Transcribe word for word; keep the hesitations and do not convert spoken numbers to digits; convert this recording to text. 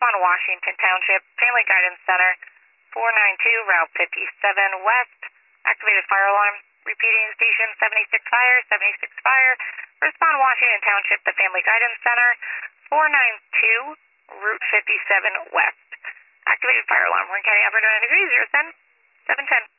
respond to Washington Township, Family Guidance Center, four nine two, Route fifty-seven West. Activated fire alarm. Repeating station seventy-six fire, seventy-six fire. Respond to Washington Township, the Family Guidance Center, four nine two, Route fifty-seven West. Activated fire alarm. Warren County, upper ninety degrees, zero seven, seven ten.